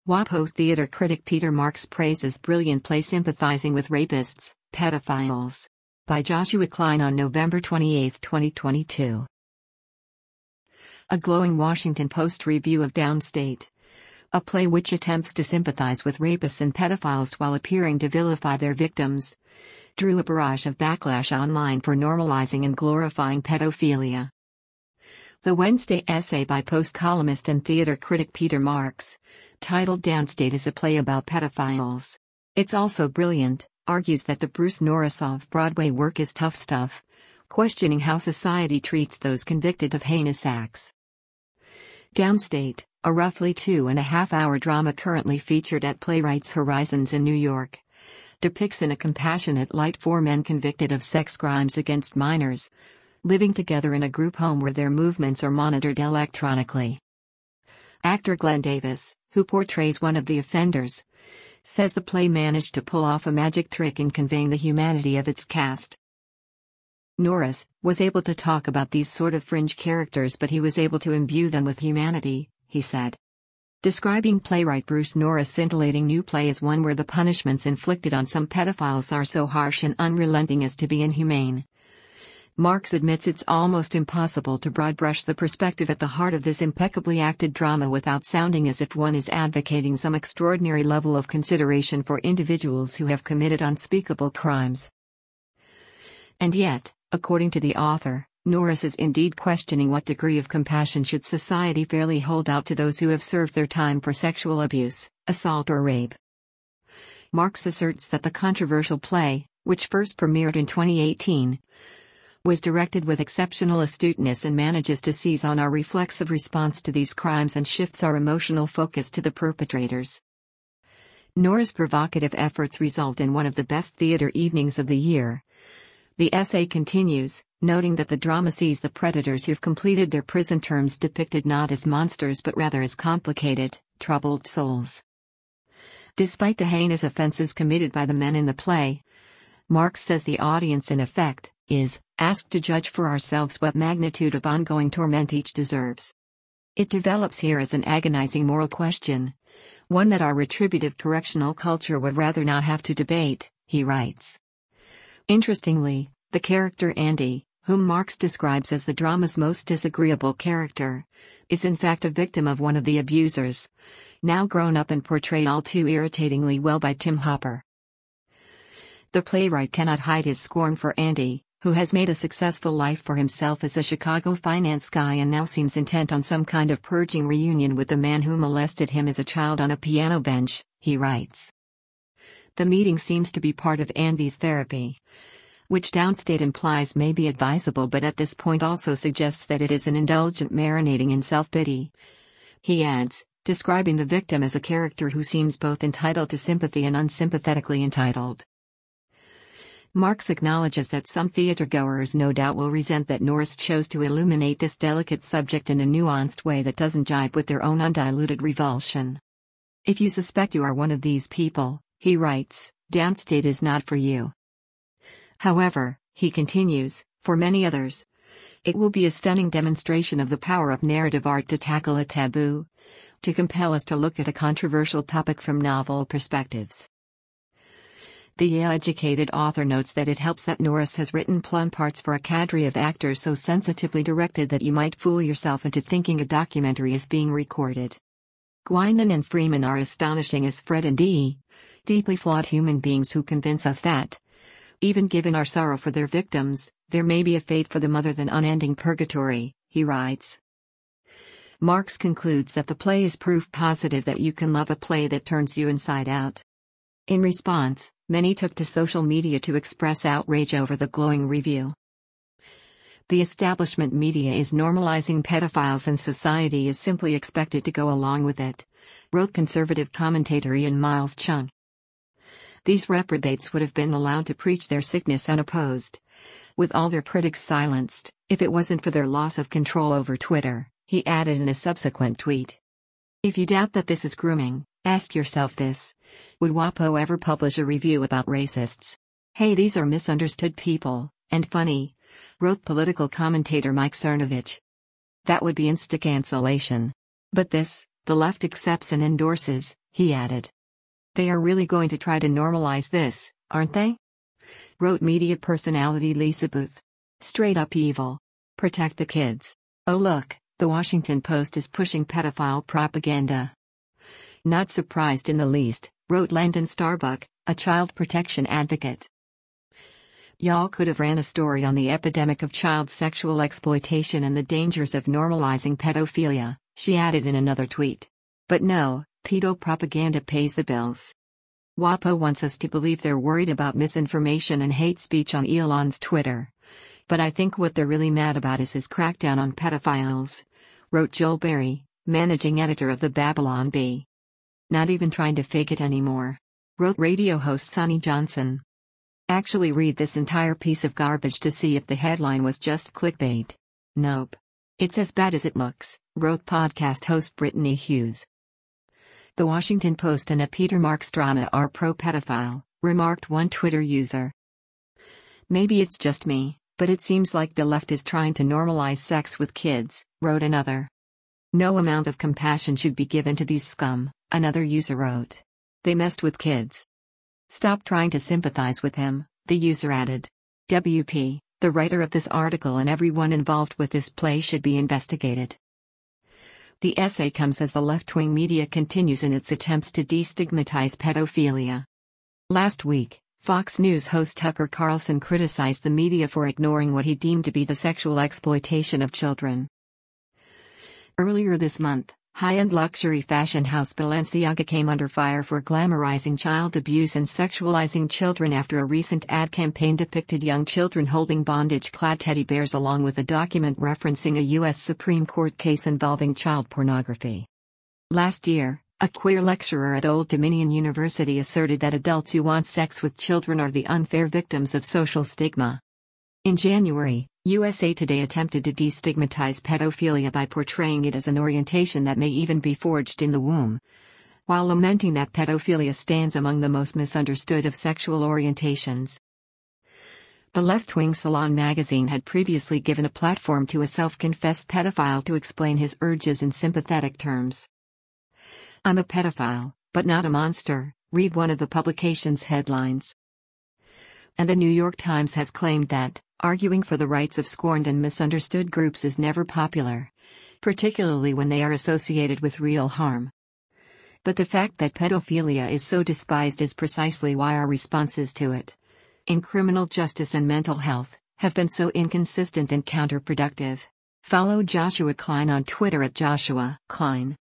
WAPO theater critic Peter Marks praises brilliant play sympathizing with rapists, pedophiles. By Joshua Klein on November 28, 2022. A glowing Washington Post review of Downstate. A play which attempts to sympathize with rapists and pedophiles while appearing to vilify their victims, drew a barrage of backlash online for normalizing and glorifying pedophilia. The Wednesday essay by Post columnist and theater critic Peter Marks, titled Downstate, is a play about pedophiles. It's also brilliant, argues that the Bruce Norris off-Broadway work is tough stuff, questioning how society treats those convicted of heinous acts. Downstate, a roughly 2.5-hour drama currently featured at Playwrights Horizons in New York, depicts in a compassionate light 4 men convicted of sex crimes against minors, living together in a group home where their movements are monitored electronically. Actor Glenn Davis, who portrays one of the offenders, says the play managed to pull off a magic trick in conveying the humanity of its cast. Norris was able to talk about these sort of fringe characters, but he was able to imbue them with humanity, he said. Describing playwright Bruce Norris' scintillating new play as one where the punishments inflicted on some pedophiles are so harsh and unrelenting as to be inhumane, Marks admits it's almost impossible to broad-brush the perspective at the heart of this impeccably acted drama without sounding as if one is advocating some extraordinary level of consideration for individuals who have committed unspeakable crimes. And yet, according to the author, Norris is indeed questioning what degree of compassion should society fairly hold out to those who have served their time for sexual abuse, assault or rape. Marks asserts that the controversial play, which first premiered in 2018, was directed with exceptional astuteness and manages to seize on our reflexive response to these crimes and shifts our emotional focus to the perpetrators. Norris' provocative efforts result in one of the best theater evenings of the year. The essay continues, noting that the drama sees the predators who've completed their prison terms depicted not as monsters but rather as complicated, troubled souls. Despite the heinous offenses committed by the men in the play, Marks says the audience in effect is asked to judge for ourselves what magnitude of ongoing torment each deserves. It develops here as an agonizing moral question, one that our retributive correctional culture would rather not have to debate, he writes. Interestingly, the character Andy, whom Marks describes as the drama's most disagreeable character, is in fact a victim of one of the abusers, now grown up and portrayed all too irritatingly well by Tim Hopper. The playwright cannot hide his scorn for Andy, who has made a successful life for himself as a Chicago finance guy and now seems intent on some kind of purging reunion with the man who molested him as a child on a piano bench, he writes. The meeting seems to be part of Andy's therapy, which Downstate implies may be advisable but at this point also suggests that it is an indulgent marinating in self-pity. He adds, describing the victim as a character who seems both entitled to sympathy and unsympathetically entitled. Marks acknowledges that some theatergoers no doubt will resent that Norris chose to illuminate this delicate subject in a nuanced way that doesn't jibe with their own undiluted revulsion. If you suspect you are one of these people, he writes, Downstate is not for you. However, he continues, for many others, it will be a stunning demonstration of the power of narrative art to tackle a taboo, to compel us to look at a controversial topic from novel perspectives. The Yale-educated author notes that it helps that Norris has written plum parts for a cadre of actors so sensitively directed that you might fool yourself into thinking a documentary is being recorded. Guinan and Freeman are astonishing as Fred and Dee, deeply flawed human beings who convince us that, even given our sorrow for their victims, there may be a fate for them other than unending purgatory, he writes. Marks concludes that the play is proof positive that you can love a play that turns you inside out. In response, many took to social media to express outrage over the glowing review. The establishment media is normalizing pedophiles and society is simply expected to go along with it, wrote conservative commentator Ian Miles Chung. These reprobates would have been allowed to preach their sickness unopposed, with all their critics silenced, if it wasn't for their loss of control over Twitter, he added in a subsequent tweet. If you doubt that this is grooming, ask yourself this. Would WAPO ever publish a review about racists? Hey, these are misunderstood people, and funny, wrote political commentator Mike Cernovich. That would be insta-cancellation. But this, the The left accepts and endorses, he added. They are really going to try to normalize this, aren't they? Wrote media personality Lisa Booth. Straight up evil. Protect the kids. Oh look, the Washington Post is pushing pedophile propaganda. Not surprised in the least, wrote Landon Starbuck, a child protection advocate. Y'all could have ran a story on the epidemic of child sexual exploitation and the dangers of normalizing pedophilia, she added in another tweet. But no, pedo propaganda pays the bills. WAPO wants us to believe they're worried about misinformation and hate speech on Elon's Twitter. But I think what they're really mad about is his crackdown on pedophiles, wrote Joel Berry, managing editor of the Babylon Bee. Not even trying to fake it anymore, wrote radio host Sonny Johnson. Actually read this entire piece of garbage to see if the headline was just clickbait. Nope. It's as bad as it looks, wrote podcast host Brittany Hughes. The Washington Post and a Peter Marks drama are pro-pedophile, remarked one Twitter user. Maybe it's just me, but it seems like the left is trying to normalize sex with kids, wrote another. No amount of compassion should be given to these scum, another user wrote. They messed with kids. Stop trying to sympathize with him, the user added. WP, the writer of this article and everyone involved with this play should be investigated. The essay comes as the left-wing media continues in its attempts to destigmatize pedophilia. Last week, Fox News host Tucker Carlson criticized the media for ignoring what he deemed to be the sexual exploitation of children. Earlier this month, high-end luxury fashion house Balenciaga came under fire for glamorizing child abuse and sexualizing children after a recent ad campaign depicted young children holding bondage-clad teddy bears along with a document referencing a U.S. Supreme Court case involving child pornography. Last year, a queer lecturer at Old Dominion University asserted that adults who want sex with children are the unfair victims of social stigma. In January, USA Today attempted to destigmatize pedophilia by portraying it as an orientation that may even be forged in the womb, while lamenting that pedophilia stands among the most misunderstood of sexual orientations. The left-wing Salon magazine had previously given a platform to a self-confessed pedophile to explain his urges in sympathetic terms. I'm a pedophile, but not a monster, read one of the publication's headlines. And the New York Times has claimed that arguing for the rights of scorned and misunderstood groups is never popular, particularly when they are associated with real harm. But the fact that pedophilia is so despised is precisely why our responses to it, in criminal justice and mental health, have been so inconsistent and counterproductive. Follow Joshua Klein on Twitter at Joshua Klein.